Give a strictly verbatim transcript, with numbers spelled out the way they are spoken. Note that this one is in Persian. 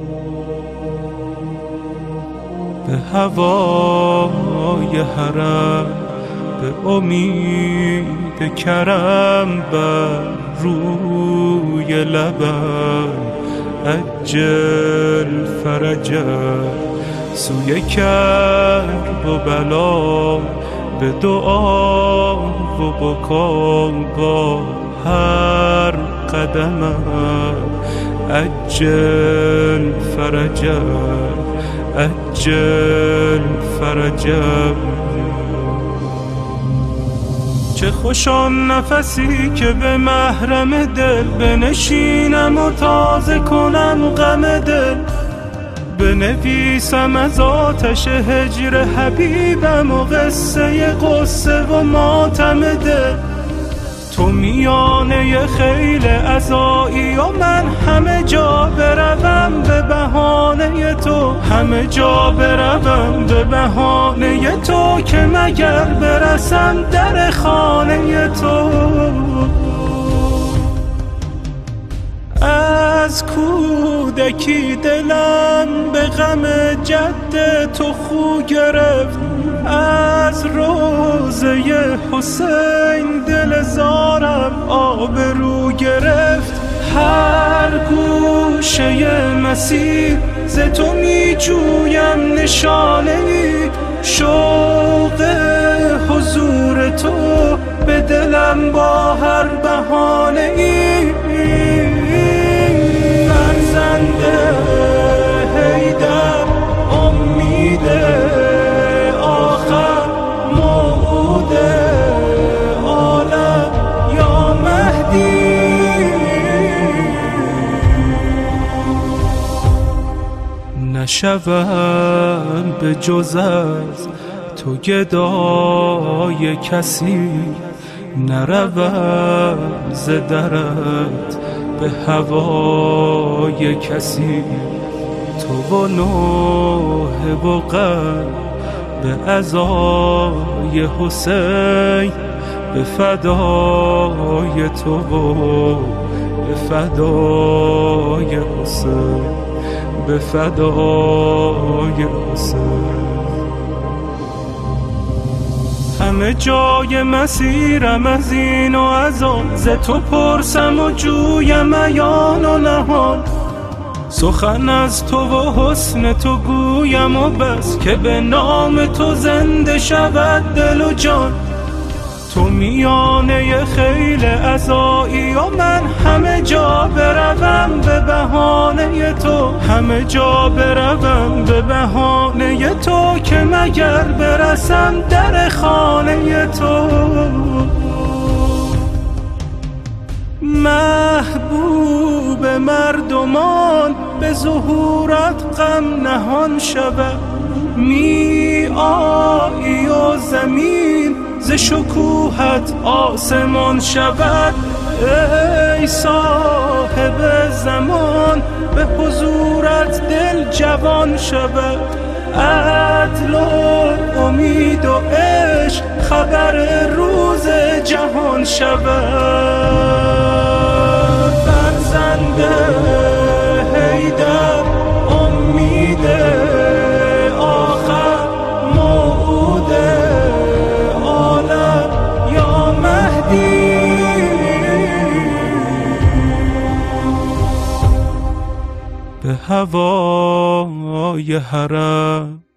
به هوای حرم، به امید کرم بر روی لبم عجل فرجم. سوی کرب و بلا به دعا و بکا با هر قدمم عجل فرجم، عجل فرجم. چه خوش آن نفسی که به محرم دل بنشینم و تازه کنم غم دل، بنویسم از آتش هجر حبیبم و قصه غصه و ماتم دل. تو میانه خیل عزایی و من همه جا بروم به بهانه تو، همه جا بروم به بهانه تو که مگر برسم در خانه تو. از کودکی دلم به غم جد تو خو گرفت، از روضه حسین دل زارم آبرو گرفت. هر گوشه مسیر ز تو می جویم نشانه ای، شوق حضور تو به دلم با هر بهانه ای. فرزند حیدر امید آخر، موعود عالم یا مهدی. نشوم به جز از تو گدای کسی، نروم ز درت به هوای کسی. تو و نوح و غم به عزای حسین، به فدای تو و به فدای حسین، به فدای حسین. همه جای مسیرم از این و از آن، ز تو پرسم و جویم عیان و نهان. سخن از تو و حسن تو گویم و بس که به نام تو زنده شود دل و جان. تو میانه خیل عزایی و من همه جا بروم به بهانه تو، همه جا بروم به بهانه تو که مگر برسم در خانه تو. محبوب مردمان به ظهورت غم نهان شود، می آیی و زمین ز شکوهت آسمان شود. ای صاحب زمان به حضورت دل جوان شود، عدل و امید و عشق خبر روز جهان شود. فرزند حیدر امید آخر، موعود عالم یا مهدی. به هوای حرم